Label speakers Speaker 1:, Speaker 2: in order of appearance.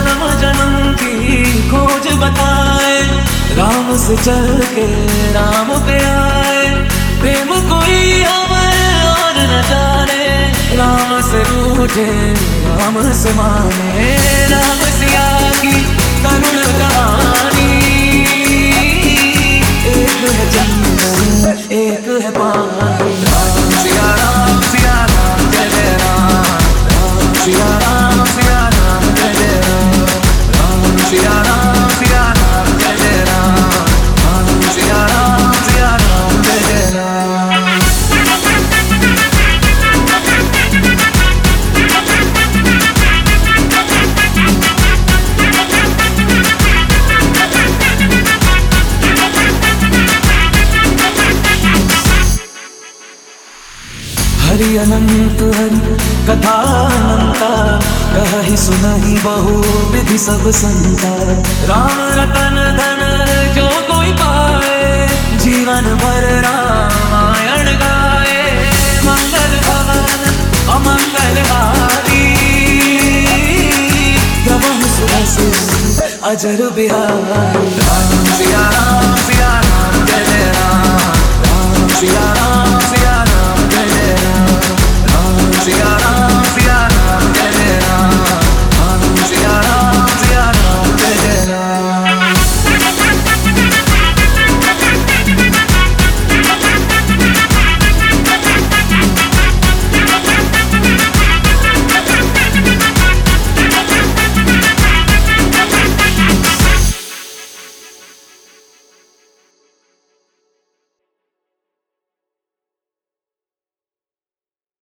Speaker 1: जन्म जन्म की खोज बताए, राम से चल के राम पे आए। प्रेम कोई हमें और न जाने, राम से रूठे राम से माने। राम सिया की करुण कहानी, एक है जंगल एक है पानी। राम सिया राम जय जय राम। राम सिया राम जय जय राम। राम सिया राम जय जय राम। राम सिया राम जय जय राम। हरि अनंत हरि कथा अनंता, कहि सुनहि बहु विधि सब संता। राम रतन धन जो कोई पाए, जीवन भर रामायण गाए। मंगल भवन अमंगल हारी, प्रभु सुरसु अजर बिहारी। राम सिया राम जय जय राम। राम सिया राम जय जय राम। राम सिया राम